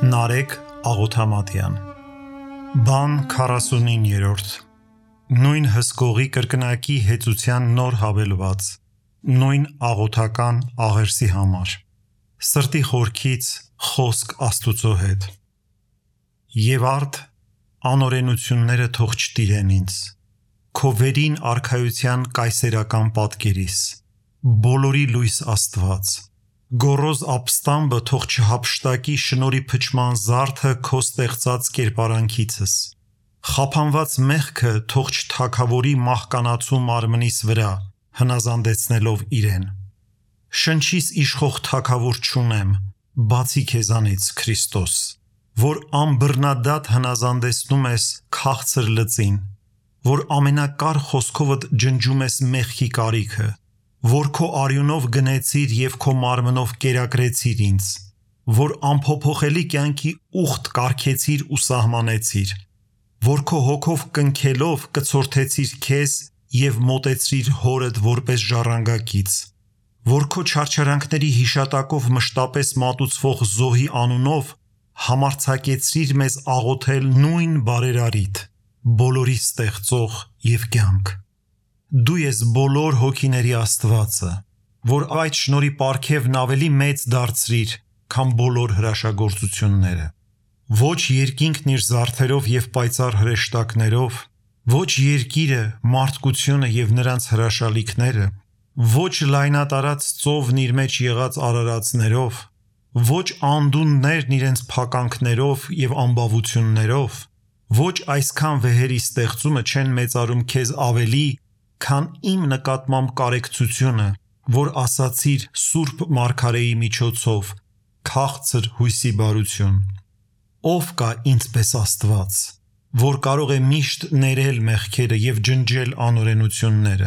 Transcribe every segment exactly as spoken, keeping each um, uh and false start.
Նարեկ Աղոթամատյան Բան քառասունիններորդ Նույն հսկողի կրկնակի հեծության նոր հավելված Նույն աղոթական աղերսի համար Սրտի խորքից խոսք Աստուծո հետ Եվ արդ անօրենությունները թող չտիրեն ինձ Քո վերին արքայության կայսերական պատկերիս Բոլորի լույս Աստված Գոռոզ ապստամբը թող չհափշտակի շնորհի փչման զարդը քո ստեղծած կերպարանքիցս Խափանված մեղքը թող չթագավորի մահկանացու մարմնիս վրա հնազանդեցնելով իրեն Շնչիս իշխող թագավոր չունեմ բացի քեզանից Քրիստոս որ անբռնադատ հնազանդեցնում ես քաղցր լծին որ ամենակար խոսքովդ ջնջում ես մեղքի կարիքը որ քո արյունով գնեցիր և քո մարմնով կերակրեցիր ինձ, որ անփոփոխելի կյանքի ուխտ կարգեցիր ու սահմանեցիր, որ քո հոգով կնքելով կցորդեցիր քեզ և մոտեցրիր հորդ որպես ժառանգակից, որ քո չարչարանքների հիշատակով մշտապես մատուցվող զոհի անունով համարձակեցրիր մեզ աղոթել նույն բարերարիդ, բոլորի ստեղծող և կյանք Դու ես բոլոր հոգիների Աստվածը, որ այդ շնորհի պարգևն ավելի մեծ դարձրիր, քան բոլոր հրաշագործությունները։ Ոչ երկինքն իր զարդերով և պայծառ հրեշտակներով, ոչ երկիրը, մարդկությունը և նրանց հրաշալիքները, ոչ լայնատարած ծովն իր մեջ եղած արարածներով, ոչ անդունդներն իրենց փականքներով և ամբավություններով, ոչ այսքան վեհերի ստեղծումը չեն մեծարում քեզ ավելի, քան իմ նկատմամբ կարեկցությունը, որ ասացիր Սուրբ Մարգարեի միջոցով, քաղցր հույսի բարություն։ Ով կա ինձպես Աստված, որ կարող է միշտ ներել մեղքերը և ջնջել անօրենությունները։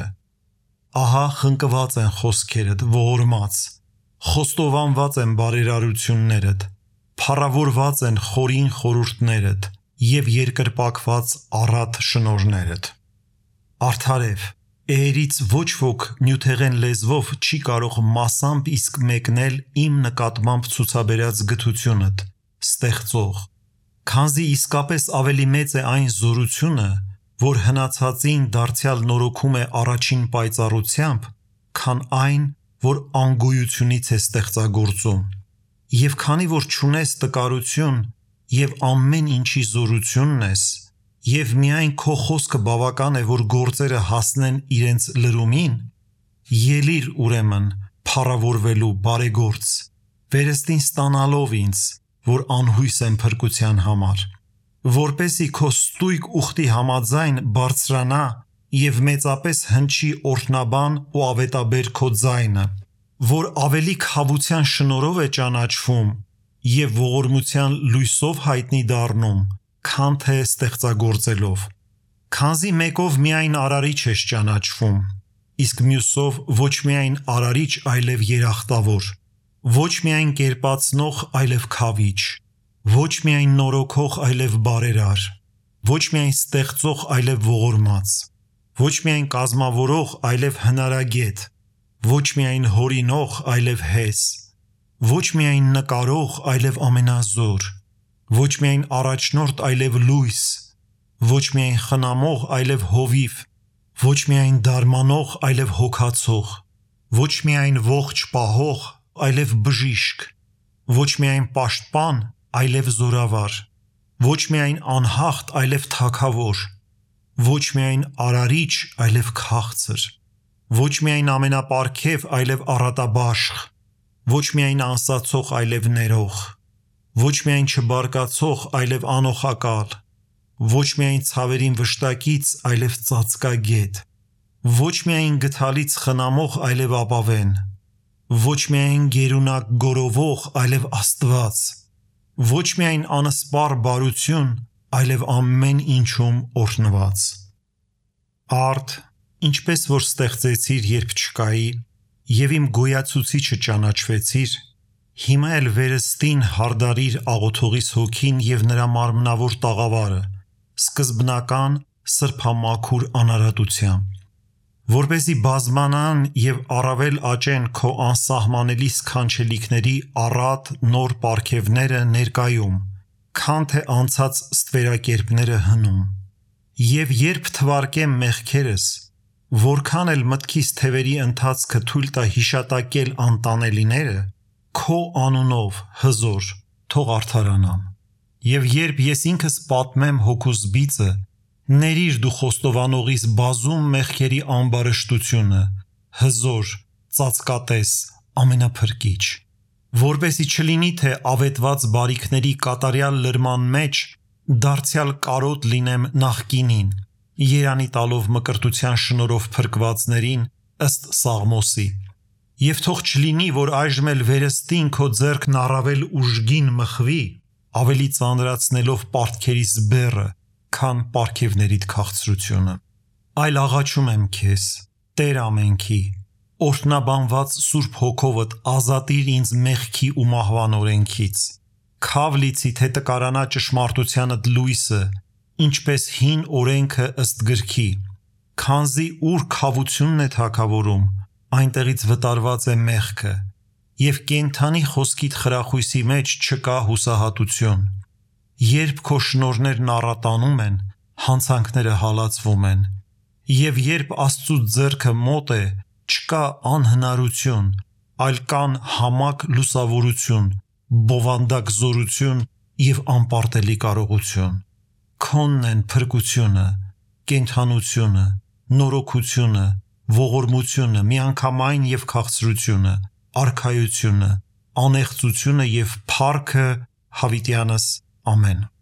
Ահա խնկված են խոսքերդ, ողորմած, խոստովանված են բարերարություններդ, փառավորված են խորին խորհուրդներդ և երկրպագված առատ շնորհներդ։ Արդարև Էերից ոչ ոք նյութեղեն լեզվով չի կարող մասամբ իսկ մեկնել իմ նկատմամբ ցուցաբերած գթությունդ, ստեղծող, քանզի իսկապես ավելի մեծ է այն զորությունը, որ հնացածին դարձյալ նորոգում է առաջին պայծառությամբ, քան այն, որ անգոյությունից է ստեղծագործում, և քանի որ չունես տկարություն և ամեն ինչի զորությունն ես, և միայն քո խոսքը բավական է, որ գործերը հասնեն իրենց լրումին, ելիր ուրեմն փառավորվելու բարեգործ, վերստին ստանալով ինձ, որ անհույս եմ փրկության համար, որպեսզի քո ստույգ ուխտի համաձայն բարձրանա և մեծապես հնչի օրհնաբան ու ավետաբեր քո ձայնը, որ ավելի քավության շնորհով է ճանաչվում և ողորմության լույսով հայտնի դառնում, քան թե ստեղծագործելով, քանզի մեկով միայն արարիչ ես ճանաչվում, իսկ մյուսով ոչ միայն արարիչ, այլև երախտավոր, ոչ միայն կերպացնող, այլև քավիչ, ոչ միայն նորոգող, այլև բարերար, ոչ միայն ստեղծող, այլև ողորմած, ոչ միայն կազմավորող, այլև հնարագետ, ոչ միայն հորինող, այլև հես, ոչ միայն նկարող, այլև ամենազոր, ոչ միայն առաջնորդ, այլև լույս, ոչ միայն խնամող, այլև հովիվ, ոչ միայն դարմանող, այլև հոգացող, ոչ միայն ողջ պահող, այլև բժիշկ, ոչ միայն պաշտպան, այլև զորավար, ոչ միայն անհաղթ, այլև թագավոր, ոչ միայն արարիչ, այլև քաղցր, ոչ միայն ամենապարգև, այլև առատաբաշխ, ոչ միայն անսացող, այլև ներող, ոչ միայն չբարկացող, այլև անօխակալ, ոչ միայն ցավերին վշտակից, այլև ծածկագետ, ոչ միայն գթալից խնամող, այլև ապավեն, ոչ միայն գերունակ գորովող, այլև Աստված, ոչ միայն անսպառ բարություն, այլև ամեն ինչում օրհնված։ Արդ, ինչպես որ ստեղծեցիր, երբ չկայի, և իմ գոյացուցիչը ճանաչվեցիր, հիմա էլ վերստին հարդարիր աղոթողիս հոգին և նրա մարմնավոր տաղավարը, սկզբնական սրբամաքուր անարատությամբ։ որպեսզի բազմանան եւ առավել աճեն քո անսահմանելի սքանչելիքների առատ նոր պարգևները ներկայում, քան թե անցած ստվերակերպները հնում։ Եվ երբ թվարկեմ մեղքերս, որքան էլ մտքիս թևերի ընթացքը թույլ տա հիշատակել անտանելիները, քո անունով հզոր թող արդարանամ։ Եվ երբ ես ինքս պատմեմ հոգուս բիծը, ների՛ր դու խոստովանողիս բազում մեղքերի ամբարշտությունը, հզոր, ծածկատես, ամենափրկիչ, որպեսզի չլինի թե ավետված բարիքների կատարյալ լրման մեջ դարձյալ կարոտ լինեմ նախկինին, երանի տալով մկրտության շնորհով փրկվածներին ըստ Սաղմոսի։ Եվ թող չլինի, որ այժմ էլ վերստին քո ձեռքն առավել ուժգին մխվի, ավելի ծանրացնելով պարտքերիս բեռը, քան պարգևներիդ քաղցրությունը։ Այլ աղաչում եմ քեզ, Տեր ամենքի, օրհնաբանված Սուրբ Հոգովդ ազատիր ինձ մեղքի ու մահվան օրենքից, քավ լիցի թե տկարանա ճշմարտությանդ լույսը, ինչպես հին օրենքը ըստ գրքի, քանզի ուր քավությունն է թագավորում, այնտեղից վտարված է մեղքը, եւ կենդանի խոսքիդ խրախույսի մեջ չկա հուսահատություն։ Երբ քո շնորհներն առատանում են, հանցանքները հալածվում են, եւ երբ Աստծու ձեռքը մոտ է, չկա անհնարություն, այլ կան համակ լուսավորություն, բովանդակ զորություն եւ անպարտելի կարողություն։ Քոնն են փրկությունը, կենդանությունը, նորոգությունը, ողորմությունը, միանգամայն եւ քաղցրությունը, արքայությունը, անեղծությունը եւ փառքը հավիտյանս ամեն։